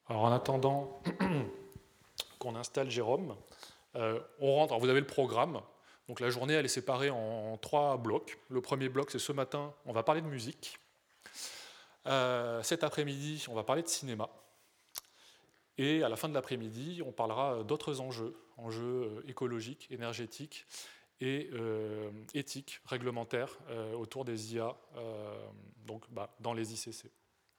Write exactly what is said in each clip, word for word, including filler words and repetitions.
Alors en attendant qu'on installe Jérôme, euh, on rentre. Alors vous avez le programme. Donc la journée, elle est séparée en, en trois blocs. Le premier bloc, c'est ce matin, on va parler de musique. Euh, cet après-midi, on va parler de cinéma. Et à la fin de l'après-midi, on parlera d'autres enjeux, enjeux écologiques, énergétiques et euh, éthiques, réglementaires euh, autour des I A, euh, donc bah, dans les I C C.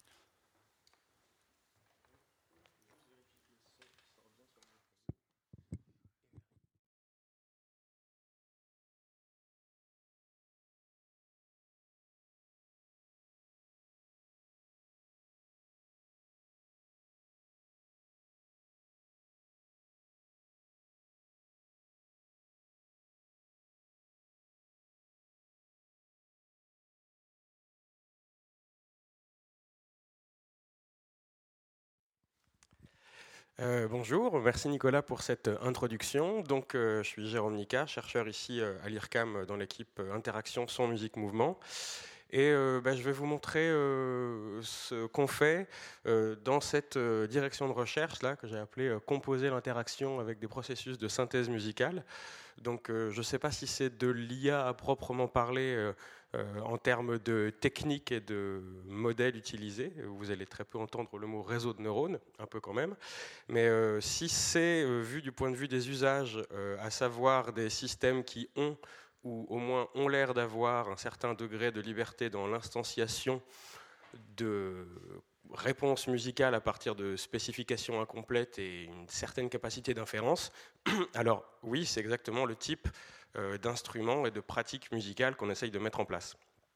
Euh, bonjour, merci Nicolas pour cette introduction. Donc, euh, je suis Jérôme Nica, chercheur ici euh, à l'I R C A M dans l'équipe euh, Interaction Son Musique Mouvement. Et euh, bah, je vais vous montrer euh, ce qu'on fait euh, dans cette euh, direction de recherche là que j'ai appelée euh, composer l'interaction avec des processus de synthèse musicale. Donc euh, je ne sais pas si c'est de l'I A à proprement parler euh, euh, en termes de techniques et de modèles utilisés. Vous allez très peu entendre le mot réseau de neurones, un peu quand même. Mais euh, si c'est euh, vu du point de vue des usages, euh, à savoir des systèmes qui ont ou au moins ont l'air d'avoir un certain degré de liberté dans l'instanciation de réponses musicales à partir de spécifications incomplètes et une certaine capacité d'inférence, alors oui, c'est exactement le type euh, d'instrument et de pratique musicale qu'on essaye de mettre en place.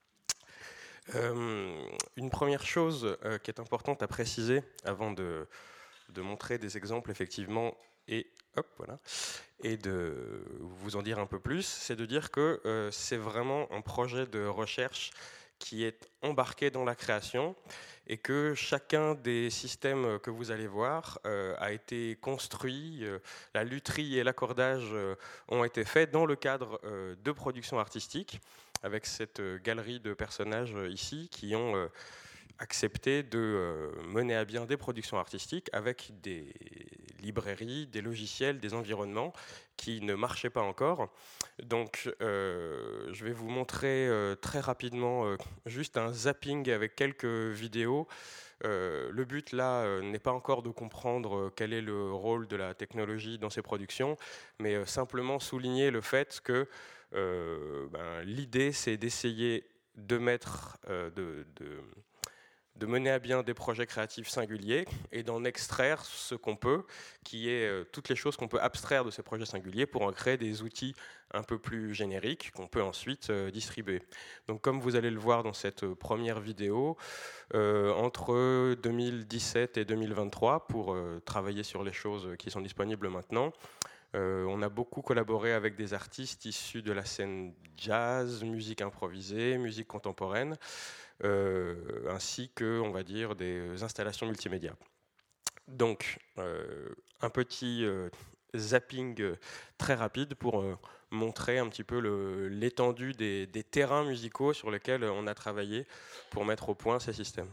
Euh, une première chose euh, qui est importante à préciser avant de, de montrer des exemples effectivement et hop, voilà, et de vous en dire un peu plus, c'est de dire que euh, c'est vraiment un projet de recherche qui est embarqué dans la création et que chacun des systèmes que vous allez voir euh, a été construit, euh, la lutherie et l'accordage euh, ont été faits dans le cadre euh, de production artistique, avec cette galerie de personnages ici qui ont euh, accepté de euh, mener à bien des productions artistiques avec des librairies, des logiciels, des environnements qui ne marchaient pas encore. Donc euh, je vais vous montrer euh, très rapidement euh, juste un zapping avec quelques vidéos. Euh, le but là euh, n'est pas encore de comprendre euh, quel est le rôle de la technologie dans ces productions, mais euh, simplement souligner le fait que euh, ben, l'idée c'est d'essayer de mettre, euh, de, de de mener à bien des projets créatifs singuliers et d'en extraire ce qu'on peut, qui est euh, toutes les choses qu'on peut abstraire de ces projets singuliers pour en créer des outils un peu plus génériques qu'on peut ensuite euh, distribuer. Donc comme vous allez le voir dans cette première vidéo, euh, entre deux mille dix-sept et deux mille vingt-trois, pour euh, travailler sur les choses qui sont disponibles maintenant, Euh, on a beaucoup collaboré avec des artistes issus de la scène jazz, musique improvisée, musique contemporaine, euh, ainsi que, on va dire, des installations multimédia. Donc, euh, un petit euh, zapping euh, très rapide pour euh, montrer un petit peu le, l'étendue des, des terrains musicaux sur lesquels on a travaillé pour mettre au point ces systèmes.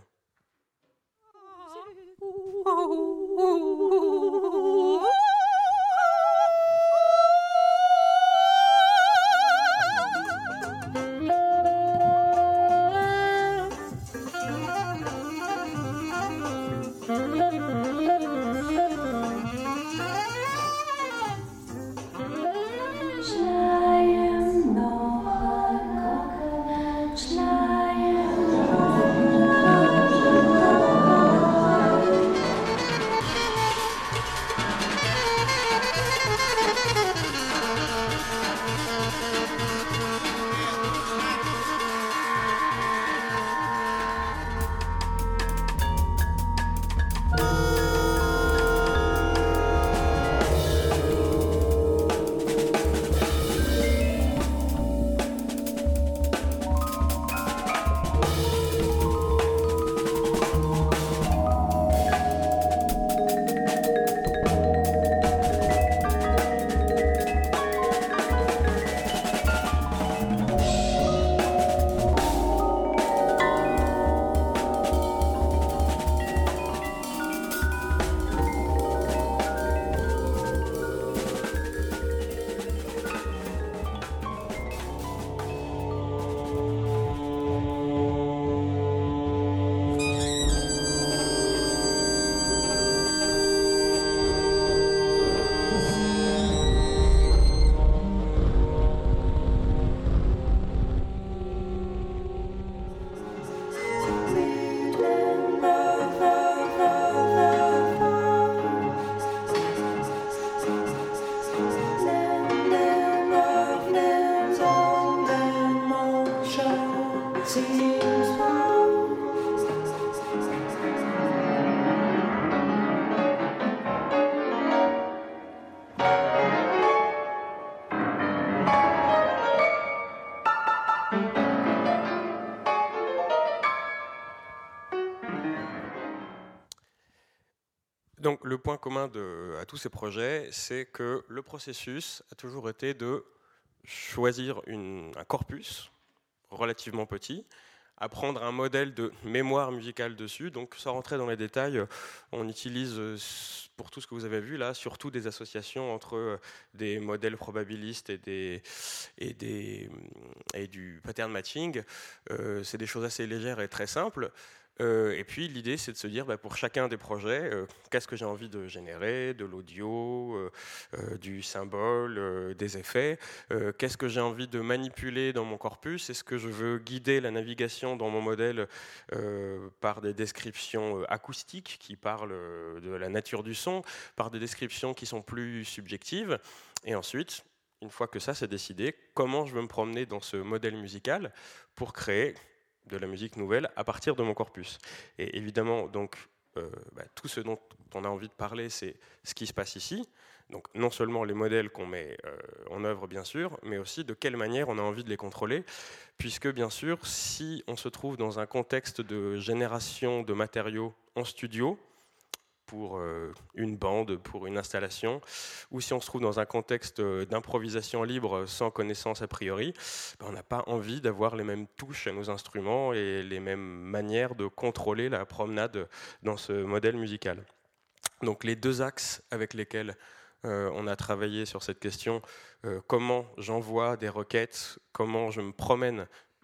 Donc le point commun de, à tous ces projets, c'est que le processus a toujours été de choisir une, un corpus relativement petit, apprendre un modèle de mémoire musicale dessus. Donc sans rentrer dans les détails, on utilise pour tout ce que vous avez vu là, surtout des associations entre des modèles probabilistes et, des, et, des, et du pattern matching. Euh, c'est des choses assez légères et très simples. Euh, et puis l'idée, c'est de se dire, bah, pour chacun des projets, euh, qu'est-ce que j'ai envie de générer, de l'audio, euh, euh, du symbole, euh, des effets, euh, qu'est-ce que j'ai envie de manipuler dans mon corpus, est-ce que je veux guider la navigation dans mon modèle euh, par des descriptions acoustiques qui parlent de la nature du son, par des descriptions qui sont plus subjectives, et ensuite, une fois que ça c'est décidé, comment je veux me promener dans ce modèle musical pour créer de la musique nouvelle à partir de mon corpus. Et évidemment, donc, euh, bah, tout ce dont on a envie de parler, c'est ce qui se passe ici. Donc, non seulement les modèles qu'on met euh, en œuvre, bien sûr, mais aussi de quelle manière on a envie de les contrôler, puisque, bien sûr, si on se trouve dans un contexte de génération de matériaux en studio, pour euh, une bande, pour une installation, ou si on se trouve dans un contexte d'improvisation libre sans connaissance a priori, ben on n'a pas envie d'avoir les mêmes touches à nos instruments et les mêmes manières de contrôler la promenade dans ce modèle musical. Donc les deux axes avec lesquels euh, on a travaillé sur cette question, euh, comment j'envoie des requêtes, comment je me promène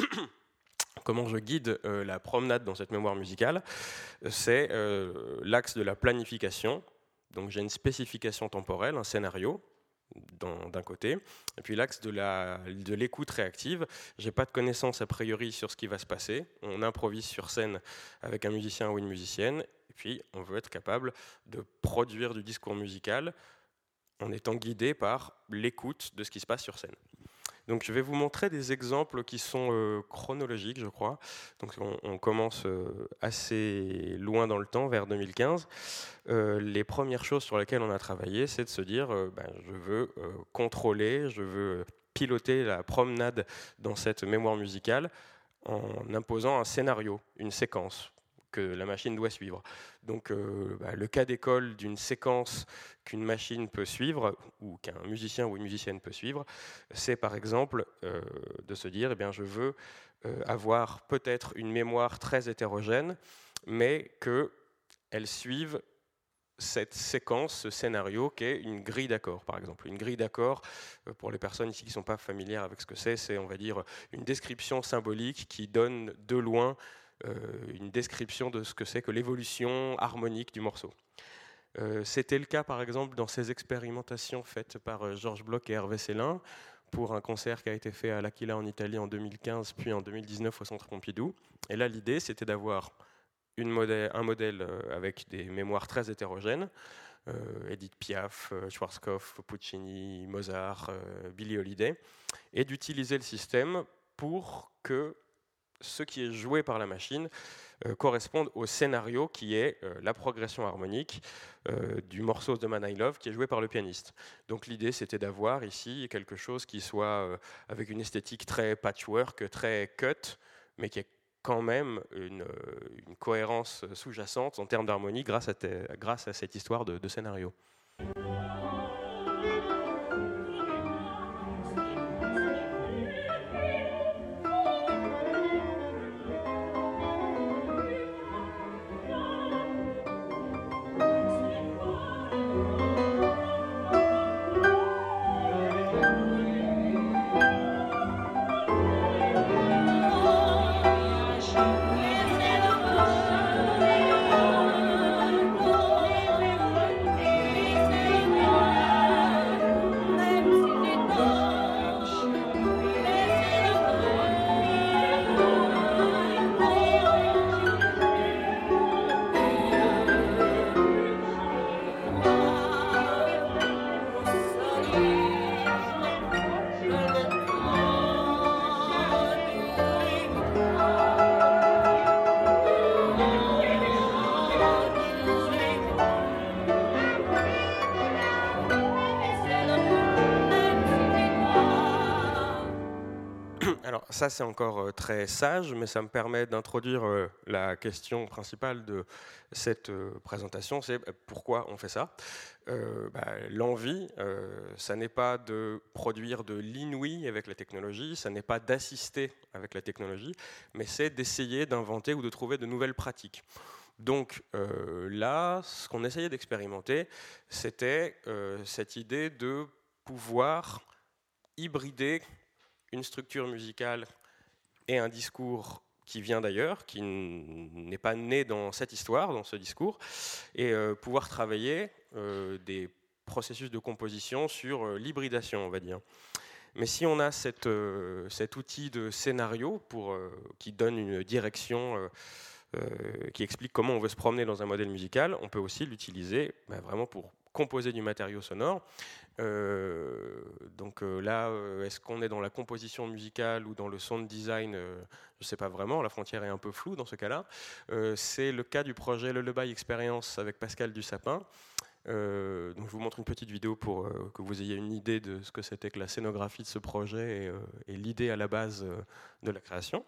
comment je guide euh, la promenade dans cette mémoire musicale, c'est euh, l'axe de la planification. Donc j'ai une spécification temporelle, un scénario d'un côté, et puis l'axe de la, de l'écoute réactive. J'ai pas de connaissance a priori sur ce qui va se passer. On improvise sur scène avec un musicien ou une musicienne, et puis on veut être capable de produire du discours musical en étant guidé par l'écoute de ce qui se passe sur scène. Donc je vais vous montrer des exemples qui sont euh, chronologiques, je crois. Donc on, on commence euh, assez loin dans le temps, vers deux mille quinze. Euh, les premières choses sur lesquelles on a travaillé, c'est de se dire, euh, ben, je veux euh, contrôler, je veux piloter la promenade dans cette mémoire musicale en imposant un scénario, une séquence que la machine doit suivre. Donc euh, bah, le cas d'école d'une séquence qu'une machine peut suivre, ou qu'un musicien ou une musicienne peut suivre, c'est par exemple euh, de se dire, eh bien, je veux euh, avoir peut-être une mémoire très hétérogène, mais qu'elle suive cette séquence, ce scénario qui est une grille d'accords, par exemple. Une grille d'accords, pour les personnes ici qui ne sont pas familières avec ce que c'est, c'est, on va dire, une description symbolique qui donne de loin Euh, une description de ce que c'est que l'évolution harmonique du morceau. Euh, c'était le cas par exemple dans ces expérimentations faites par euh, Georges Bloch et Hervé Célin pour un concert qui a été fait à l'Aquila en Italie en deux mille quinze puis en deux mille dix-neuf au Centre Pompidou. Et là l'idée c'était d'avoir une modèle, un modèle euh, avec des mémoires très hétérogènes, euh, Edith Piaf, euh, Schwarzkopf, Puccini, Mozart, euh, Billie Holiday, et d'utiliser le système pour que ce qui est joué par la machine euh, correspond au scénario qui est euh, la progression harmonique euh, du morceau de Man I Love qui est joué par le pianiste. Donc l'idée c'était d'avoir ici quelque chose qui soit euh, avec une esthétique très patchwork, très cut, mais qui est quand même une, une cohérence sous-jacente en termes d'harmonie grâce à, te, grâce à cette histoire de, de scénario. ça, c'est encore euh, très sage, mais ça me permet d'introduire euh, la question principale de cette euh, présentation, c'est pourquoi on fait ça. Euh, bah, l'envie, euh, ça n'est pas de produire de l'inouï avec la technologie, ça n'est pas d'assister avec la technologie, mais c'est d'essayer d'inventer ou de trouver de nouvelles pratiques. Donc euh, là, ce qu'on essayait d'expérimenter, c'était euh, cette idée de pouvoir hybrider une structure musicale et un discours qui vient d'ailleurs, qui n'est pas né dans cette histoire, dans ce discours, et euh, pouvoir travailler euh, des processus de composition sur euh, l'hybridation, on va dire. Mais si on a cette, euh, cet outil de scénario pour, euh, qui donne une direction, euh, euh, qui explique comment on veut se promener dans un modèle musical, on peut aussi l'utiliser bah, vraiment pour composer du matériau sonore. Euh, donc euh, là, euh, est-ce qu'on est dans la composition musicale ou dans le sound design euh, je ne sais pas vraiment, la frontière est un peu floue dans ce cas-là. Euh, c'est le cas du projet Lullaby Experience avec Pascal Dussapin. Euh, donc je vous montre une petite vidéo pour euh, que vous ayez une idée de ce que c'était que la scénographie de ce projet et, euh, et l'idée à la base euh, de la création.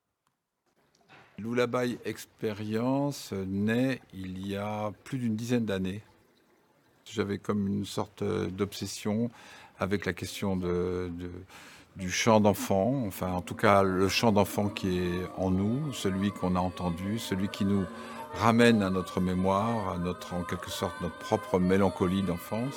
Lullaby Experience naît il y a plus d'une dizaine d'années. J'avais comme une sorte d'obsession avec la question de, de, du chant d'enfant, enfin en tout cas le chant d'enfant qui est en nous, celui qu'on a entendu, celui qui nous ramène à notre mémoire, à notre, en quelque sorte notre propre mélancolie d'enfance.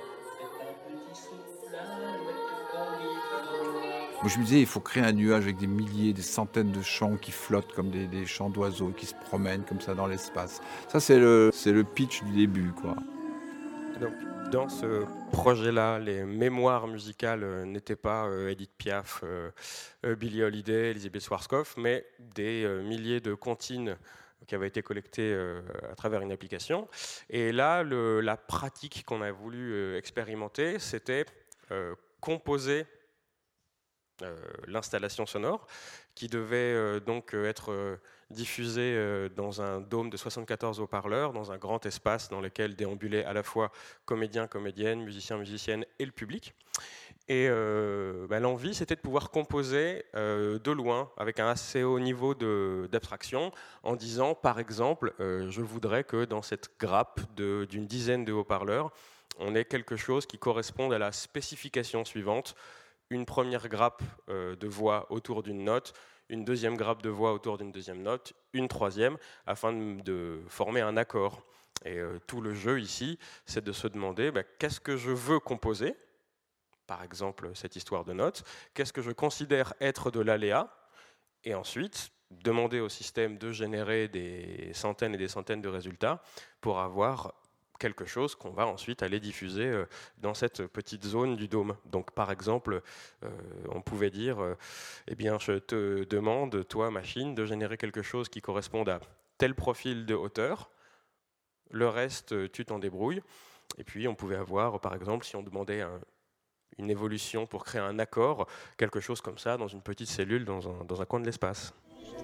Moi, je me disais, il faut créer un nuage avec des milliers, des centaines de chants qui flottent comme des, des chants d'oiseaux, qui se promènent comme ça dans l'espace. Ça, c'est le, c'est le pitch du début, quoi. Donc, dans ce projet-là, les mémoires musicales euh, n'étaient pas euh, Edith Piaf, euh, euh, Billie Holiday, Elizabeth Schwarzkopf, mais des euh, milliers de comptines qui avaient été collectées euh, à travers une application. Et là, le, la pratique qu'on a voulu euh, expérimenter, c'était euh, composer euh, l'installation sonore, qui devait euh, donc être euh, diffusée euh, dans un dôme de soixante-quatorze haut-parleurs, dans un grand espace dans lequel déambulaient à la fois comédiens, comédiennes, musiciens, musiciennes et le public. Et euh, bah, l'envie, c'était de pouvoir composer euh, de loin, avec un assez haut niveau d'abstraction, en disant, par exemple, euh, je voudrais que dans cette grappe de, d'une dizaine de haut-parleurs, on ait quelque chose qui corresponde à la spécification suivante: une première grappe euh, de voix autour d'une note, une deuxième grappe de voix autour d'une deuxième note, une troisième, afin de, de former un accord. Et euh, tout le jeu ici, c'est de se demander bah, qu'est-ce que je veux composer, par exemple cette histoire de notes, qu'est-ce que je considère être de l'aléa, et ensuite demander au système de générer des centaines et des centaines de résultats pour avoir quelque chose qu'on va ensuite aller diffuser dans cette petite zone du dôme. Donc par exemple, euh, on pouvait dire, euh, eh bien je te demande, toi machine, de générer quelque chose qui corresponde à tel profil de hauteur, le reste tu t'en débrouilles. Et puis on pouvait avoir, par exemple, si on demandait un, une évolution pour créer un accord, quelque chose comme ça dans une petite cellule dans un, dans un coin de l'espace.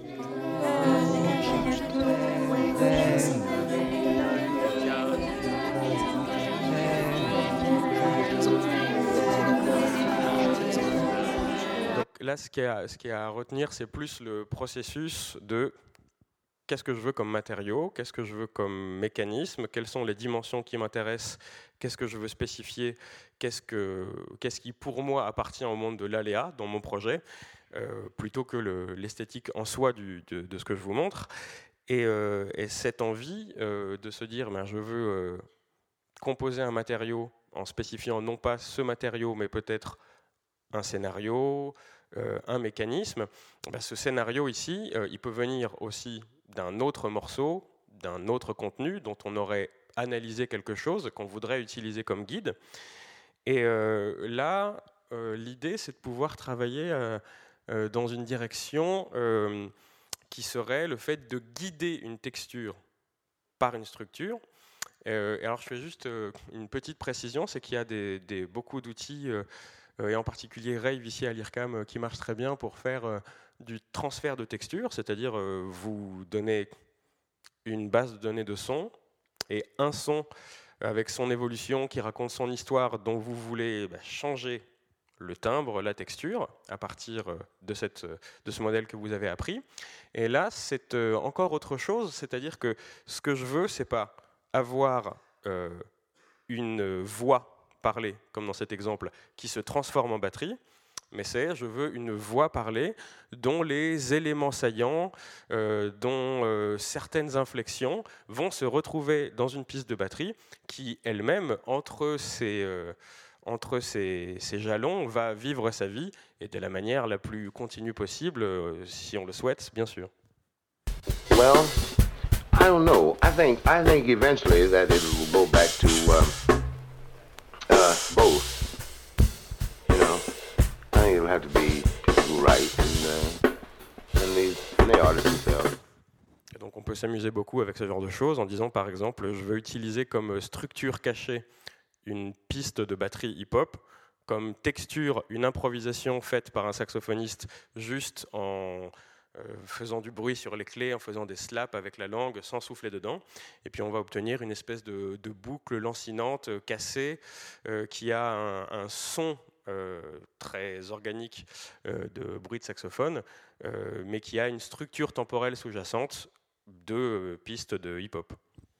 Là, ce qu'il y a, ce qu'il y a à retenir, c'est plus le processus de qu'est-ce que je veux comme matériau, qu'est-ce que je veux comme mécanisme, quelles sont les dimensions qui m'intéressent, qu'est-ce que je veux spécifier, qu'est-ce, que, qu'est-ce qui pour moi appartient au monde de l'aléa dans mon projet, euh, plutôt que le, l'esthétique en soi du, de, de ce que je vous montre. Et, euh, et cette envie euh, de se dire, ben, je veux euh, composer un matériau en spécifiant non pas ce matériau, mais peut-être un scénario, euh, un mécanisme, ben, ce scénario ici, euh, il peut venir aussi d'un autre morceau, d'un autre contenu dont on aurait analysé quelque chose, qu'on voudrait utiliser comme guide. Et euh, là, euh, l'idée, c'est de pouvoir travailler euh, euh, dans une direction euh, qui serait le fait de guider une texture par une structure. Euh, et alors, je fais juste euh, une petite précision, c'est qu'il y a des, des, beaucoup d'outils, euh, et en particulier Rave ici à l'I R C A M, qui marche très bien pour faire euh, du transfert de texture, c'est-à-dire euh, vous donnez une base de données de son et un son avec son évolution qui raconte son histoire dont vous voulez bah, changer le timbre, la texture, à partir de, cette, de ce modèle que vous avez appris. Et là, c'est encore autre chose, c'est-à-dire que ce que je veux, c'est pas avoir euh, une voix parlée, comme dans cet exemple, qui se transforme en batterie, mais c'est, je veux une voix parlée dont les éléments saillants, euh, dont euh, certaines inflexions vont se retrouver dans une piste de batterie qui, elle-même, entre ces... Euh, entre ces, ces jalons, va vivre sa vie, et de la manière la plus continue possible, euh, si on le souhaite, bien sûr. Well, I don't know. I think I think eventually that it will go back to uh, uh, both. You know, I think it'll have to be people who write and uh, and they and they artists themselves. Et donc on peut s'amuser beaucoup avec ce genre de choses en disant par exemple, je veux utiliser comme structure cachée une piste de batterie hip-hop, comme texture, une improvisation faite par un saxophoniste juste en euh, faisant du bruit sur les clés, en faisant des slaps avec la langue, sans souffler dedans. Et puis on va obtenir une espèce de, de boucle lancinante, euh, cassée, euh, qui a un, un son euh, très organique euh, de bruit de saxophone, euh, mais qui a une structure temporelle sous-jacente de euh, pistes de hip-hop.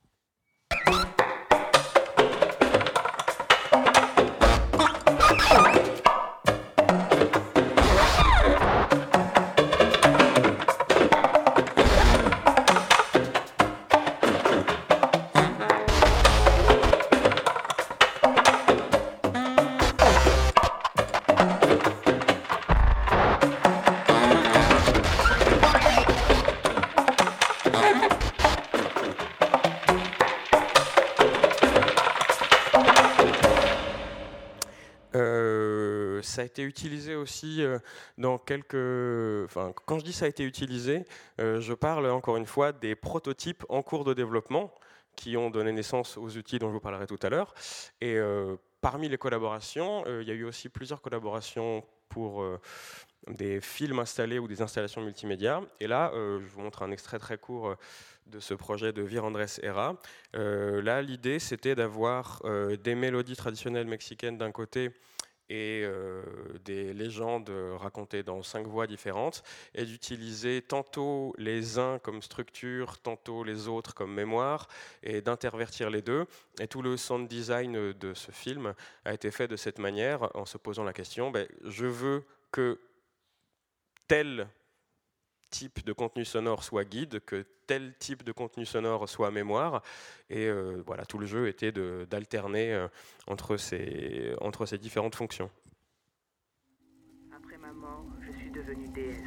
Ça a été utilisé aussi dans quelques... Enfin, quand je dis ça a été utilisé, je parle encore une fois des prototypes en cours de développement qui ont donné naissance aux outils dont je vous parlerai tout à l'heure. Et euh, parmi les collaborations, euh, il y a eu aussi plusieurs collaborations pour euh, des films installés ou des installations multimédia. Et là, euh, je vous montre un extrait très court de ce projet de Vir Andrés Hera. Euh, là, l'idée, c'était d'avoir euh, des mélodies traditionnelles mexicaines d'un côté et euh, des légendes racontées dans cinq voix différentes, et d'utiliser tantôt les uns comme structure, tantôt les autres comme mémoire, et d'intervertir les deux. Et tout le sound design de ce film a été fait de cette manière, en se posant la question, ben, je veux que tel type de contenu sonore soit guide, que tel type de contenu sonore soit mémoire, et euh, voilà, tout le jeu était de, d'alterner euh, entre, ces, entre ces différentes fonctions. Après ma mort, je suis devenue déesse.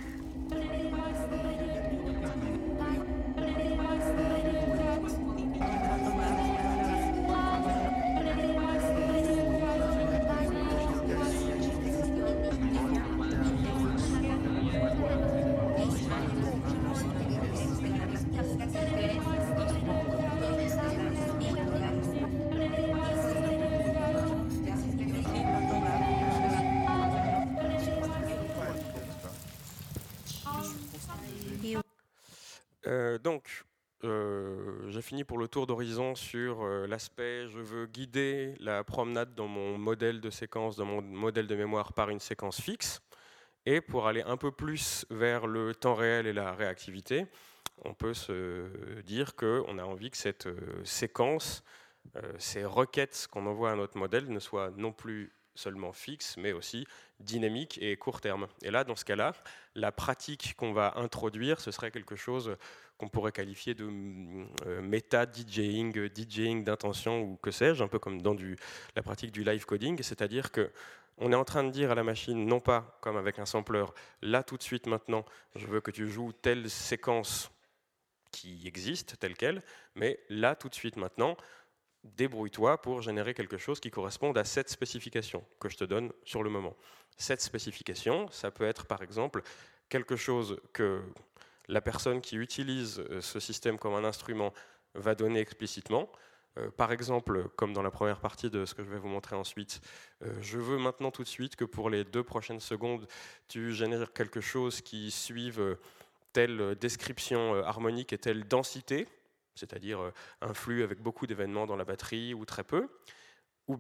Euh, donc, euh, j'ai fini pour le tour d'horizon sur euh, l'aspect je veux guider la promenade dans mon modèle de séquence, dans mon modèle de mémoire par une séquence fixe. Et pour aller un peu plus vers le temps réel et la réactivité, on peut se dire qu'on a envie que cette euh, séquence, euh, ces requêtes qu'on envoie à notre modèle ne soient non plus seulement fixe, mais aussi dynamique et court terme. Et là, dans ce cas-là, la pratique qu'on va introduire, ce serait quelque chose qu'on pourrait qualifier de euh, méta-DJing, DJing d'intention ou que sais-je, un peu comme dans du, la pratique du live coding, c'est-à-dire qu'on est en train de dire à la machine, non pas comme avec un sampler, là tout de suite maintenant, je veux que tu joues telle séquence qui existe, telle qu'elle, mais là tout de suite maintenant, débrouille-toi pour générer quelque chose qui corresponde à cette spécification que je te donne sur le moment. Cette spécification, ça peut être par exemple quelque chose que la personne qui utilise ce système comme un instrument va donner explicitement. Euh, par exemple, comme dans la première partie de ce que je vais vous montrer ensuite, euh, je veux maintenant tout de suite que pour les deux prochaines secondes, tu génères quelque chose qui suive telle description harmonique et telle densité, c'est-à-dire un flux avec beaucoup d'événements dans la batterie ou très peu, ou bien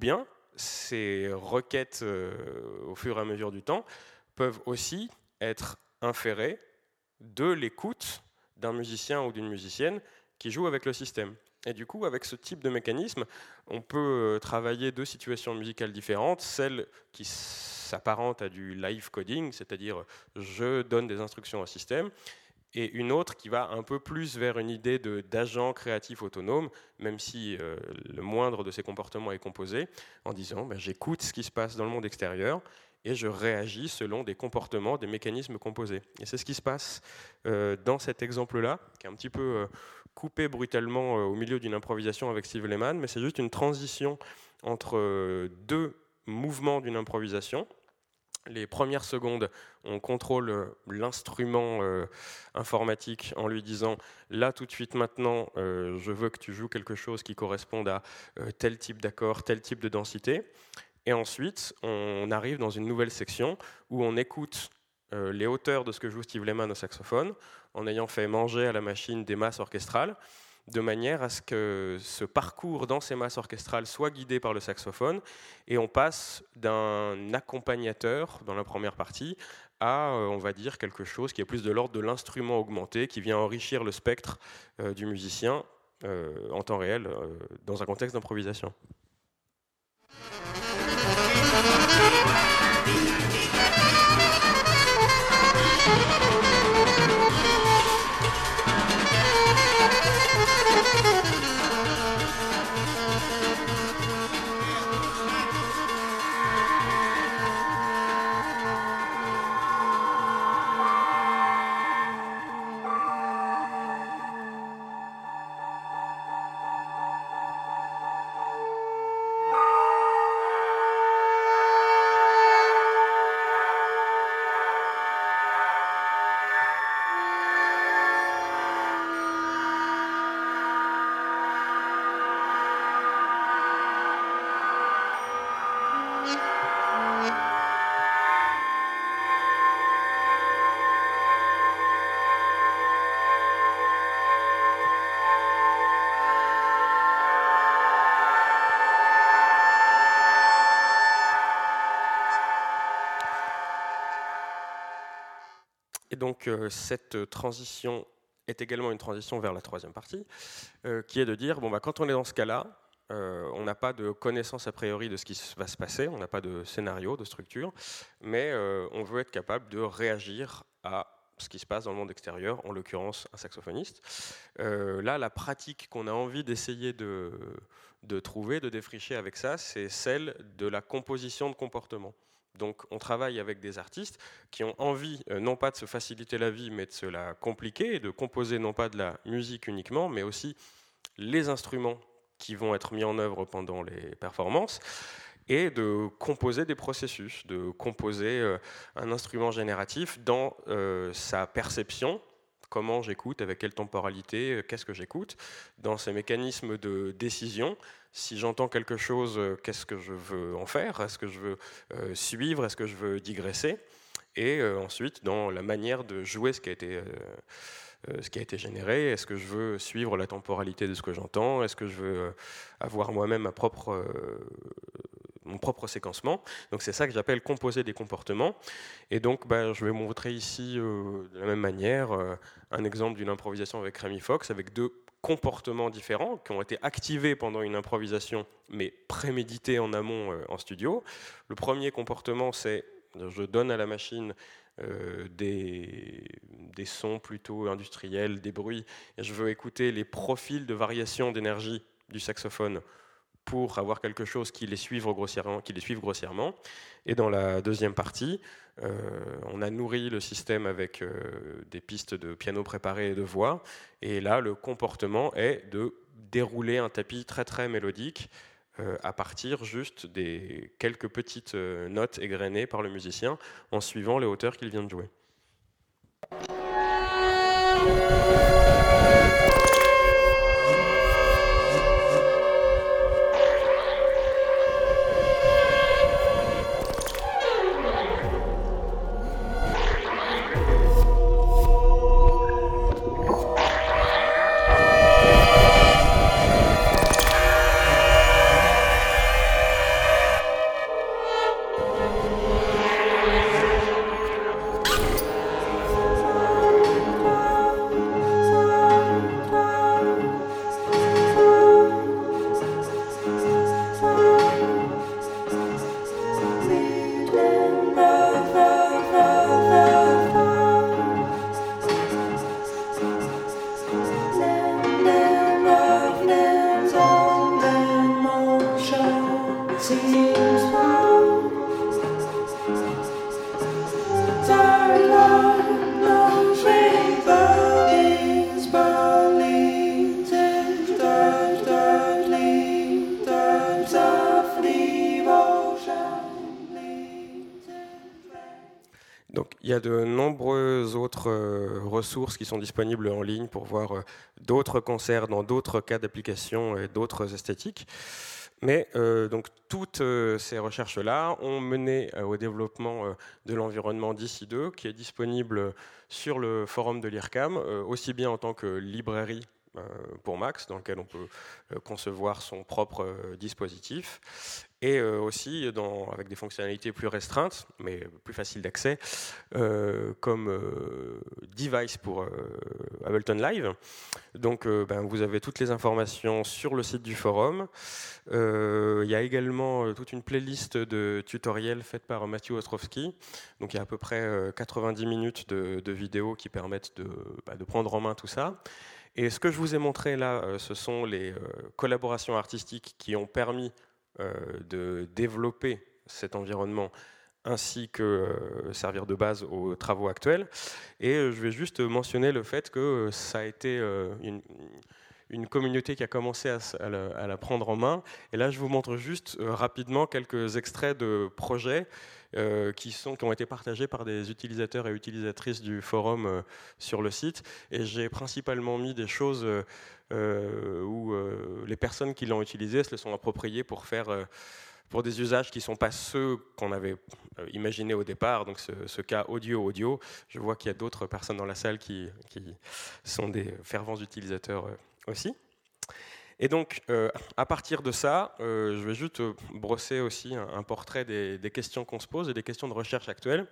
ces requêtes euh, au fur et à mesure du temps peuvent aussi être inférées de l'écoute d'un musicien ou d'une musicienne qui joue avec le système. Et du coup, avec ce type de mécanisme, on peut travailler deux situations musicales différentes, celle qui s'apparente à du live coding, c'est-à-dire je donne des instructions au système, et une autre qui va un peu plus vers une idée de, d'agent créatif autonome, même si euh, le moindre de ces comportements est composé, en disant ben, j'écoute ce qui se passe dans le monde extérieur, et je réagis selon des comportements, des mécanismes composés. Et c'est ce qui se passe euh, dans cet exemple-là, qui est un petit peu euh, coupé brutalement euh, au milieu d'une improvisation avec Steve Lehman, mais c'est juste une transition entre euh, deux mouvements d'une improvisation. Les premières secondes, on contrôle euh, l'instrument euh, informatique en lui disant « là, tout de suite, maintenant, euh, je veux que tu joues quelque chose qui corresponde à euh, tel type d'accord, tel type de densité ». Et ensuite, on arrive dans une nouvelle section où on écoute euh, les hauteurs de ce que joue Steve Lehman au saxophone, en ayant fait manger à la machine des masses orchestrales, de manière à ce que ce parcours dans ces masses orchestrales soit guidé par le saxophone, et on passe d'un accompagnateur, dans la première partie, à, euh, on va dire, quelque chose qui est plus de l'ordre de l'instrument augmenté, qui vient enrichir le spectre euh, du musicien euh, en temps réel, euh, dans un contexte d'improvisation. Et donc euh, cette transition est également une transition vers la troisième partie, euh, qui est de dire, bon, bah, quand on est dans ce cas-là, euh, on n'a pas de connaissance a priori de ce qui va se passer, on n'a pas de scénario, de structure, mais euh, on veut être capable de réagir à ce qui se passe dans le monde extérieur, en l'occurrence un saxophoniste. Euh, là, la pratique qu'on a envie d'essayer de, de trouver, de défricher avec ça, c'est celle de la composition de comportement. Donc on travaille avec des artistes qui ont envie, euh, non pas de se faciliter la vie, mais de se la compliquer, et de composer non pas de la musique uniquement, mais aussi les instruments qui vont être mis en œuvre pendant les performances, et de composer des processus, de composer euh, un instrument génératif dans euh, sa perception, comment j'écoute, avec quelle temporalité, euh, qu'est-ce que j'écoute, dans ces mécanismes de décision. Si j'entends quelque chose, euh, qu'est-ce que je veux en faire ? Est-ce que je veux euh, suivre ? Est-ce que je veux digresser ? Et euh, ensuite, dans la manière de jouer ce qui a été, euh, euh, ce qui a été généré, est-ce que je veux suivre la temporalité de ce que j'entends ? Est-ce que je veux euh, avoir moi-même ma propre... Euh, mon propre séquencement. Donc c'est ça que j'appelle composer des comportements. Et donc bah, je vais montrer ici euh, de la même manière euh, un exemple d'une improvisation avec Remy Fox, avec deux comportements différents qui ont été activés pendant une improvisation mais prémédités en amont euh, en studio. Le premier comportement, c'est je donne à la machine euh, des, des sons plutôt industriels, des bruits, et je veux écouter les profils de variation d'énergie du saxophone pour avoir quelque chose qui les suive grossièrement, qui les suive grossièrement. Et dans la deuxième partie, euh, on a nourri le système avec euh, des pistes de piano préparées et de voix. Et là, le comportement est de dérouler un tapis très très mélodique euh, à partir juste des quelques petites euh, notes égrenées par le musicien en suivant les hauteurs qu'il vient de jouer. Donc, il y a de nombreuses autres euh, ressources qui sont disponibles en ligne pour voir euh, d'autres concerts dans d'autres cas d'application et d'autres esthétiques. Mais euh, donc, toutes euh, ces recherches-là ont mené euh, au développement euh, de l'environnement D C deux, qui est disponible sur le forum de l'I R C A M, euh, aussi bien en tant que librairie euh, pour Max, dans lequel on peut euh, concevoir son propre euh, dispositif, et euh, aussi dans, avec des fonctionnalités plus restreintes, mais plus faciles d'accès, euh, comme euh, Device pour euh, Ableton Live. Donc euh, ben, vous avez toutes les informations sur le site du forum. Euh, il y a également euh, toute une playlist de tutoriels faite par Mathieu Ostrowski. Donc il y a à peu près euh, quatre-vingt-dix minutes de, de vidéos qui permettent de, bah, de prendre en main tout ça. Et ce que je vous ai montré là, euh, ce sont les euh, collaborations artistiques qui ont permis euh, de développer cet environnement ainsi que euh, servir de base aux travaux actuels. Et euh, je vais juste mentionner le fait que euh, ça a été euh, une, une communauté qui a commencé à, à, la, à la prendre en main. Et là, je vous montre juste euh, rapidement quelques extraits de projets euh, qui, sont, qui ont été partagés par des utilisateurs et utilisatrices du forum euh, sur le site. Et j'ai principalement mis des choses euh, euh, où euh, les personnes qui l'ont utilisé se le sont appropriées pour faire... Euh, pour des usages qui ne sont pas ceux qu'on avait euh, imaginés au départ, donc ce, ce cas audio-audio. Je vois qu'il y a d'autres personnes dans la salle qui, qui sont des fervents utilisateurs euh, aussi. Et donc, euh, à partir de ça, euh, je vais juste brosser aussi un, un portrait des, des questions qu'on se pose et des questions de recherche actuelles.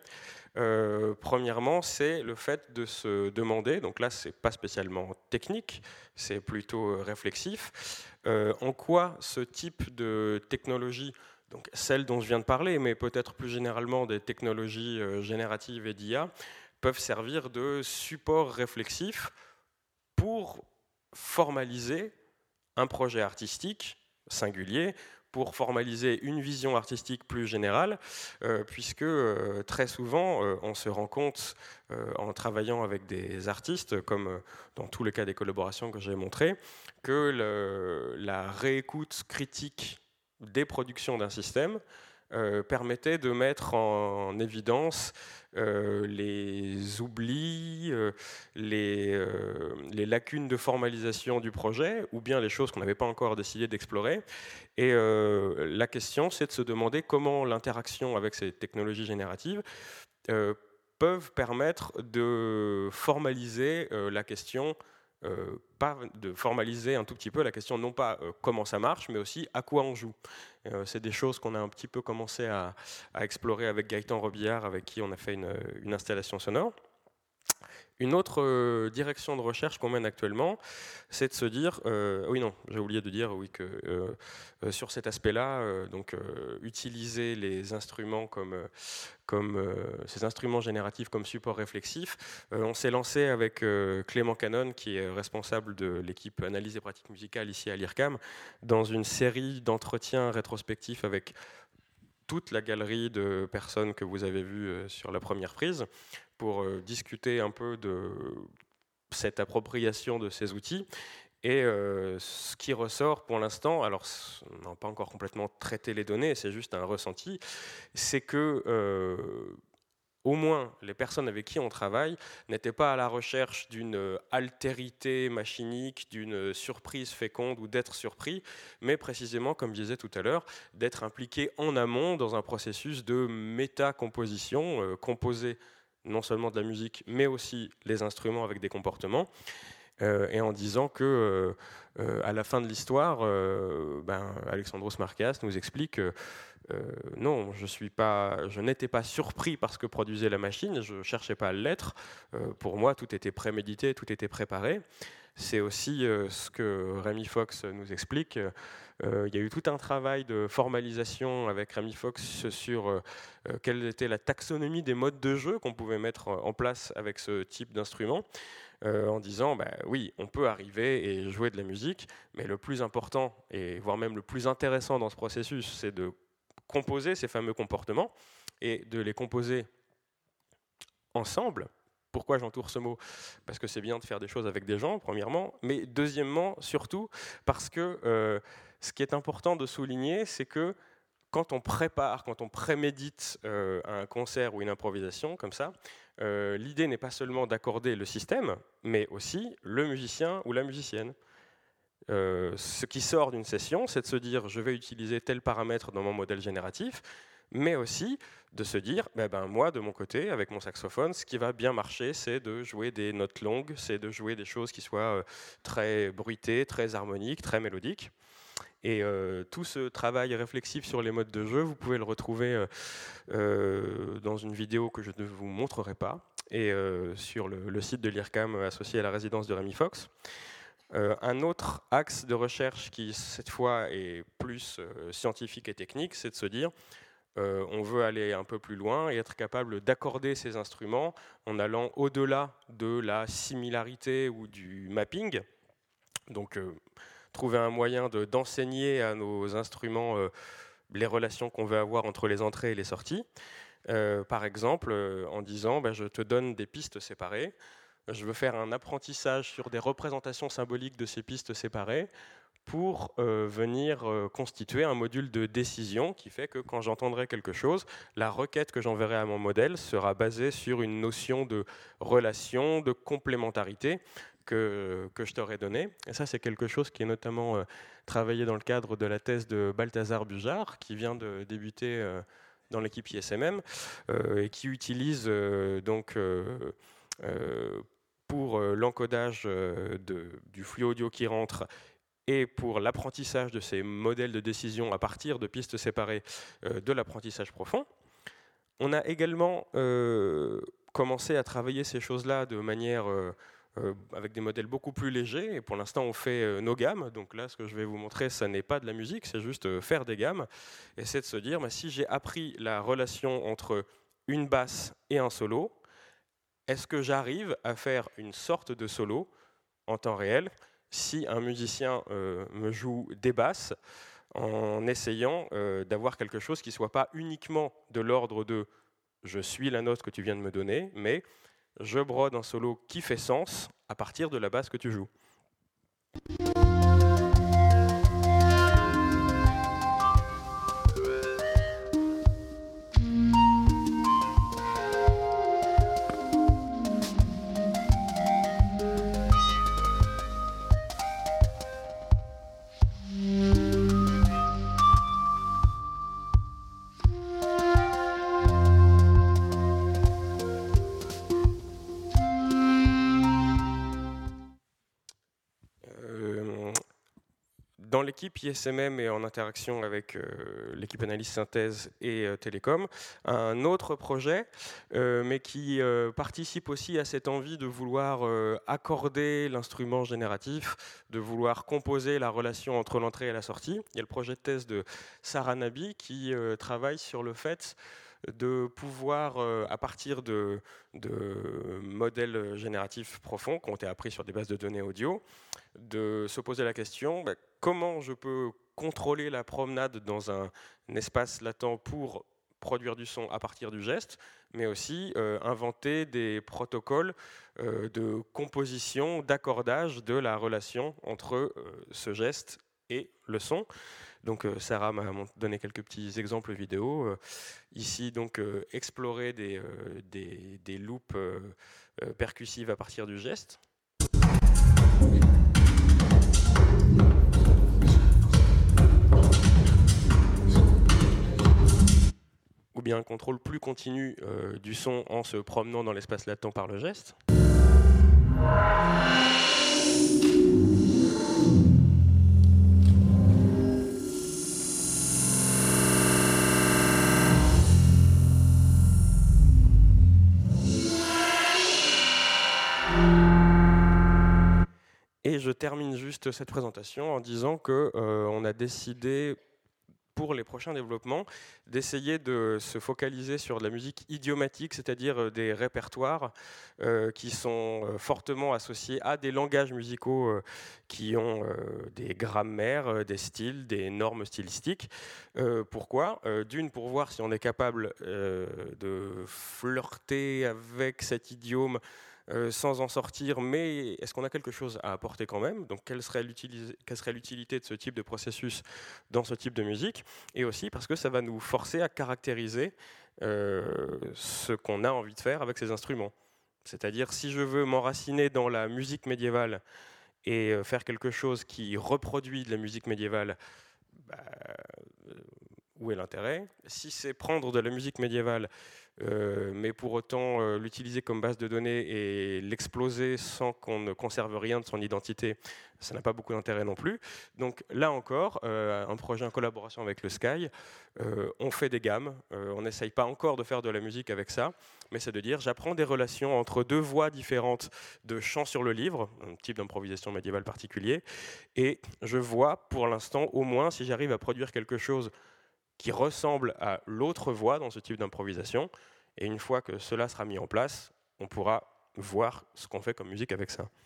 Euh, premièrement, c'est le fait de se demander, donc là, ce n'est pas spécialement technique, c'est plutôt réflexif, euh, en quoi ce type de technologie, donc celle dont je viens de parler, mais peut-être plus généralement des technologies euh, génératives et d'I A, peuvent servir de support réflexif pour formaliser un projet artistique singulier, pour formaliser une vision artistique plus générale, euh, puisque euh, très souvent, euh, on se rend compte, euh, en travaillant avec des artistes, comme euh, dans tous les cas des collaborations que j'ai montrées, que le, la réécoute critique des productions d'un système euh, permettait de mettre en, en évidence euh, les oublis, euh, les, euh, les lacunes de formalisation du projet, ou bien les choses qu'on n'avait pas encore décidé d'explorer. Et euh, la question, c'est de se demander comment l'interaction avec ces technologies génératives euh, peuvent permettre de formaliser euh, la question, euh, pas de formaliser un tout petit peu la question, non pas euh, comment ça marche, mais aussi à quoi on joue. Euh, c'est des choses qu'on a un petit peu commencé à, à explorer avec Gaëtan Robillard, avec qui on a fait une, une installation sonore. Une autre euh, direction de recherche qu'on mène actuellement, c'est de se dire, euh, oui non, j'ai oublié de dire oui que euh, euh, sur cet aspect-là, euh, donc euh, utiliser les instruments comme, euh, comme euh, ces instruments génératifs comme support réflexif. Euh, on s'est lancé avec euh, Clément Canon, qui est responsable de l'équipe analyse et pratique musicale ici à l'I R C A M, dans une série d'entretiens rétrospectifs avec toute la galerie de personnes que vous avez vues euh, sur la première prise, pour euh, discuter un peu de cette appropriation de ces outils. Et euh, ce qui ressort pour l'instant, alors on n'a pas encore complètement traité les données, c'est juste un ressenti, c'est que euh, au moins les personnes avec qui on travaille n'étaient pas à la recherche d'une altérité machinique, d'une surprise féconde ou d'être surpris, mais précisément, comme je disais tout à l'heure, d'être impliqué en amont dans un processus de métacomposition, euh, composer non seulement de la musique, mais aussi les instruments avec des comportements, euh, et en disant que euh, euh, à la fin de l'histoire, euh, ben, Alexandros Marcas nous explique euh, euh, non, je suis pas, je n'étais pas surpris par ce que produisait la machine, je cherchais pas à l'être. Euh, pour moi, tout était prémédité, tout était préparé. C'est aussi euh, ce que Rémi Fox nous explique. Euh, il y a eu tout un travail de formalisation avec Rémi Fox sur euh, quelle était la taxonomie des modes de jeu qu'on pouvait mettre en place avec ce type d'instrument, euh, en disant bah, oui, on peut arriver et jouer de la musique, mais le plus important, et voire même le plus intéressant dans ce processus, c'est de composer ces fameux comportements et de les composer ensemble. Pourquoi j'entoure ce mot? Parce que c'est bien de faire des choses avec des gens, premièrement, mais deuxièmement, surtout, parce que euh, ce qui est important de souligner, c'est que quand on prépare, quand on prémédite euh, un concert ou une improvisation comme ça, euh, l'idée n'est pas seulement d'accorder le système, mais aussi le musicien ou la musicienne. Euh, ce qui sort d'une session, c'est de se dire je vais utiliser tel paramètre dans mon modèle génératif, mais aussi de se dire ben ben, moi de mon côté avec mon saxophone, ce qui va bien marcher, c'est de jouer des notes longues, c'est de jouer des choses qui soient euh, très bruitées, très harmoniques, très mélodiques. Et euh, tout ce travail réflexif sur les modes de jeu, vous pouvez le retrouver euh, euh, dans une vidéo que je ne vous montrerai pas, et euh, sur le, le site de l'I R C A M associé à la résidence de Rémi Fox. Euh, un autre axe de recherche qui, cette fois, est plus euh, scientifique et technique, c'est de se dire euh, on veut aller un peu plus loin et être capable d'accorder ces instruments en allant au-delà de la similarité ou du mapping. Donc, euh, trouver un moyen de, d'enseigner à nos instruments euh, les relations qu'on veut avoir entre les entrées et les sorties. Euh, par exemple, euh, en disant ben, je te donne des pistes séparées. Je veux faire un apprentissage sur des représentations symboliques de ces pistes séparées pour euh, venir euh, constituer un module de décision qui fait que quand j'entendrai quelque chose, la requête que j'enverrai à mon modèle sera basée sur une notion de relation, de complémentarité que, que je t'aurais donnée. Et ça, c'est quelque chose qui est notamment euh, travaillé dans le cadre de la thèse de Balthazar Bujard, qui vient de débuter euh, dans l'équipe I S M M euh, et qui utilise euh, donc euh, euh, pour l'encodage de, du flux audio qui rentre et pour l'apprentissage de ces modèles de décision à partir de pistes séparées euh, de l'apprentissage profond. On a également euh, commencé à travailler ces choses-là de manière euh, euh, avec des modèles beaucoup plus légers, et pour l'instant on fait euh, nos gammes. Donc là, ce que je vais vous montrer, ça n'est pas de la musique, c'est juste euh, faire des gammes, et c'est de se dire, bah, si j'ai appris la relation entre une basse et un solo, est-ce que j'arrive à faire une sorte de solo en temps réel si un musicien euh, me joue des basses en essayant euh, d'avoir quelque chose qui ne soit pas uniquement de l'ordre de « je suis la note que tu viens de me donner », mais « je brode un solo qui fait sens à partir de la basse que tu joues ». Dans l'équipe I S M M et en interaction avec euh, l'équipe analyse synthèse et euh, télécom, un autre projet, euh, mais qui euh, participe aussi à cette envie de vouloir euh, accorder l'instrument génératif, de vouloir composer la relation entre l'entrée et la sortie. Il y a le projet de thèse de Sarah Nabi qui euh, travaille sur le fait de pouvoir, euh, à partir de, de modèles génératifs profonds qui ont été appris sur des bases de données audio, de se poser la question, bah, comment je peux contrôler la promenade dans un, un espace latent pour produire du son à partir du geste, mais aussi euh, inventer des protocoles euh, de composition, d'accordage de la relation entre euh, ce geste et le son. Donc euh, Sarah m'a donné quelques petits exemples vidéo. Euh, ici, donc, euh, explorer des, euh, des, des loops euh, euh, percussives à partir du geste. Ou bien un contrôle plus continu euh, du son en se promenant dans l'espace latent par le geste. Et je termine juste cette présentation en disant qu'on euh, a décidé pour les prochains développements, d'essayer de se focaliser sur de la musique idiomatique, c'est-à-dire euh, des répertoires euh, qui sont euh, fortement associés à des langages musicaux euh, qui ont euh, des grammaires, euh, des styles, des normes stylistiques. Euh, pourquoi euh, D'une, pour voir si on est capable euh, de flirter avec cet idiome Euh, sans en sortir, mais est-ce qu'on a quelque chose à apporter quand même? Donc quelle serait, quelle serait l'utilité de ce type de processus dans ce type de musique? Et aussi parce que ça va nous forcer à caractériser euh, ce qu'on a envie de faire avec ces instruments. C'est-à-dire si je veux m'enraciner dans la musique médiévale et euh, faire quelque chose qui reproduit de la musique médiévale, bah, euh, où est l'intérêt? Si c'est prendre de la musique médiévale Euh, mais pour autant euh, l'utiliser comme base de données et l'exploser sans qu'on ne conserve rien de son identité, ça n'a pas beaucoup d'intérêt non plus. Donc là encore, euh, un projet en collaboration avec le Sky, euh, on fait des gammes, euh, on n'essaye pas encore de faire de la musique avec ça, mais c'est de dire j'apprends des relations entre deux voix différentes de chant sur le livre, un type d'improvisation médiévale particulier, et je vois pour l'instant au moins si j'arrive à produire quelque chose qui ressemble à l'autre voix dans ce type d'improvisation. Et une fois que cela sera mis en place, on pourra voir ce qu'on fait comme musique avec ça.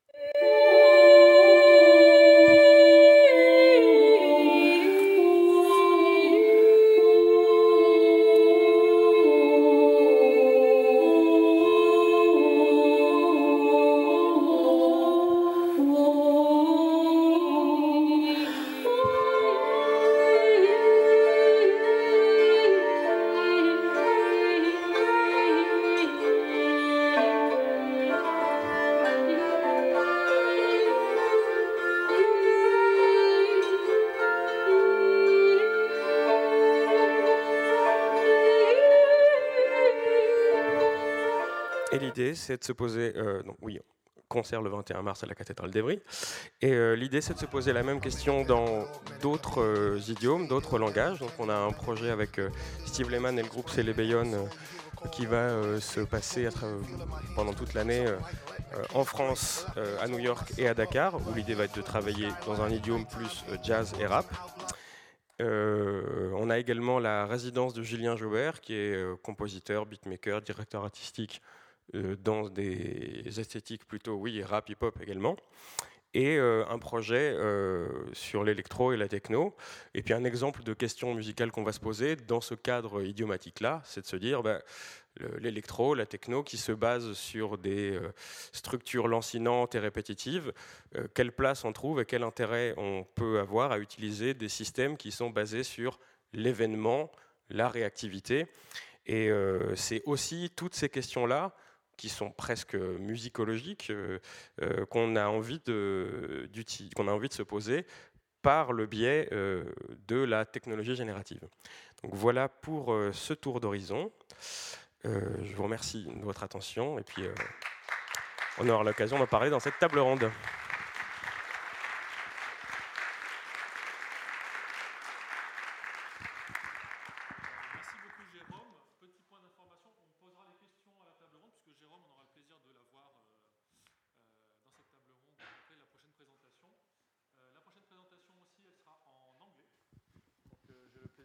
Et l'idée, c'est de se poser... Euh, donc, oui, concert le vingt et un mars à la cathédrale d'Evry. Et euh, l'idée, c'est de se poser la même question dans d'autres euh, idiomes, d'autres langages. Donc, on a un projet avec euh, Steve Lehman et le groupe Célé Bayonne euh, qui va euh, se passer à pendant toute l'année euh, euh, en France, euh, à New York et à Dakar, où l'idée va être de travailler dans un idiome plus euh, jazz et rap. Euh, on a également la résidence de Julien Jaubert, qui est euh, compositeur, beatmaker, directeur artistique, Euh, dans des esthétiques plutôt, oui, rap, hip-hop également, et euh, un projet euh, sur l'électro et la techno. Et puis un exemple de question musicale qu'on va se poser dans ce cadre idiomatique-là, c'est de se dire, bah, l'électro, la techno qui se base sur des euh, structures lancinantes et répétitives, euh, quelle place on trouve et quel intérêt on peut avoir à utiliser des systèmes qui sont basés sur l'événement, la réactivité. Et euh, c'est aussi toutes ces questions-là qui sont presque musicologiques, euh, euh, qu'on a envie de, qu'on a envie de se poser par le biais euh, de la technologie générative. Donc voilà pour euh, ce tour d'horizon. Euh, je vous remercie de votre attention et puis euh, on aura l'occasion d'en parler dans cette table ronde.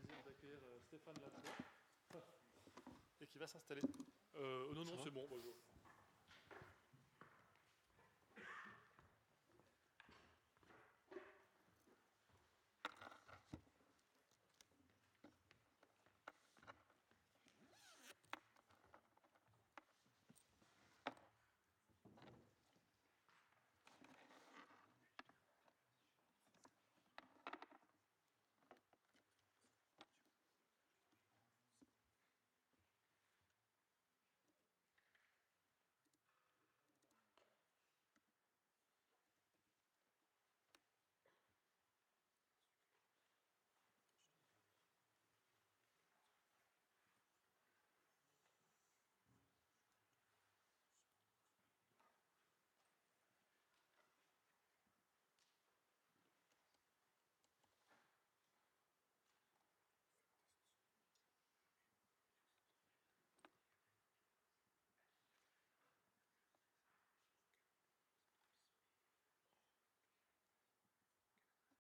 Stéphane Latour, et qui va s'installer. Euh, non, non, c'est bon. Bonjour.